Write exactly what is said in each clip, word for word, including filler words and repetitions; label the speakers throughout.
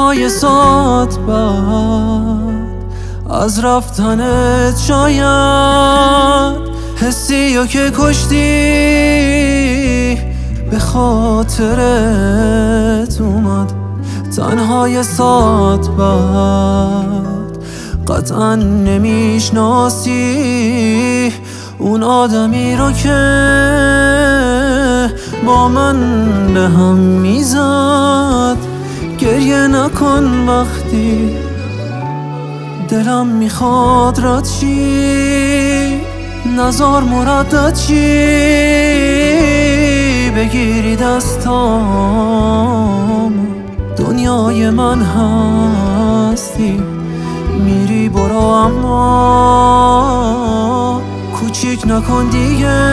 Speaker 1: تنهای ساعت بعد از رفتنت شاید حسی و که کشتی به خاطرت اومد. تنهای ساعت بعد قطعا نمیشناسی اون آدمی رو که با من به هم میزد. گریه نکن وقتی دلم میخواد رد چی، نزار مردد چی، بگیری دستام دنیای من هستی. میری برو اما کوچیک نکن دیگه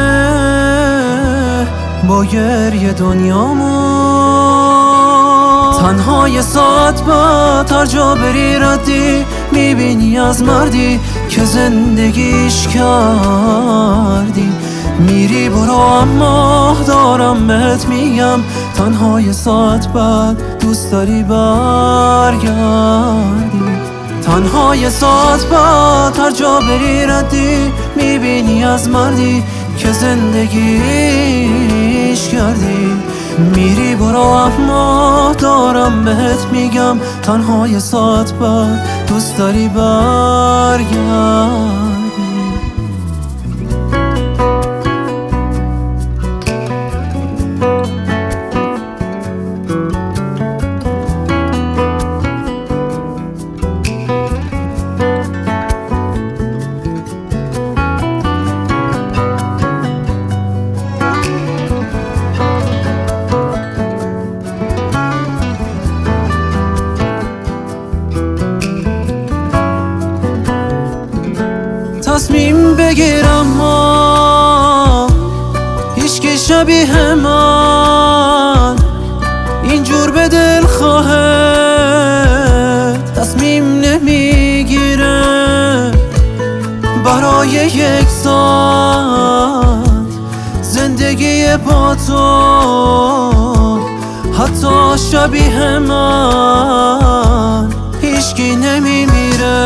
Speaker 1: با گریه دنیامو. تنهای ساعت بعد هر جا بری ردی میبینی از مردی که زندگیش کردی. میری برو اما دارم بهت میگم تنهای ساعت بعد دوست داری برگردی. تنهای ساعت بعد هر جا بری ردی میبینی از مردی که زندگیش کردی. میری برو اما دارم بهت میگم تنهای ساعت بعد دوست داری برگردی. تصمیم بگیرم ما هیچکی شبیه من اینجور به دل خواهد تصمیم نمیگیره برای یک ساعت زندگی با تو. حتی شبیه من هیچکی نمیمیره.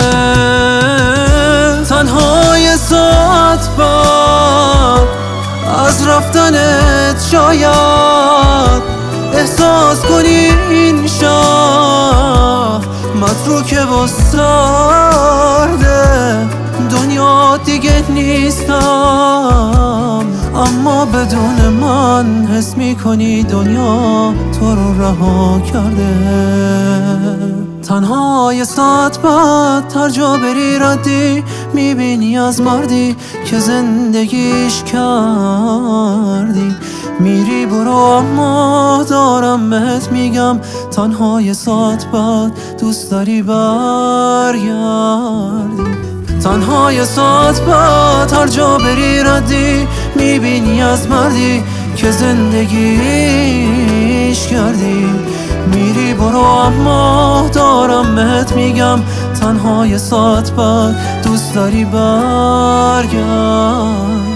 Speaker 1: تنهای ساعت بعد از رفتنت شاید احساس کنی این شهر متروکه و سرده. دنیا دیگه نیستم اما بدون من حس میکنی دنیا تو رو رها کرده. تنهای ساعت بعد هر جا بری ردی میبینی از مردی که زندگیش کردی. میری برو اما دارم بهت میگم تنهای ساعت بعد دوست داری برگردی. تنهای ساعت بعد هر جا بری ردی میبینی از مردی که زندگیش کردی. میری برو اما دارم بهت میگم تنهای ساعت بعد دوست داری برگردی.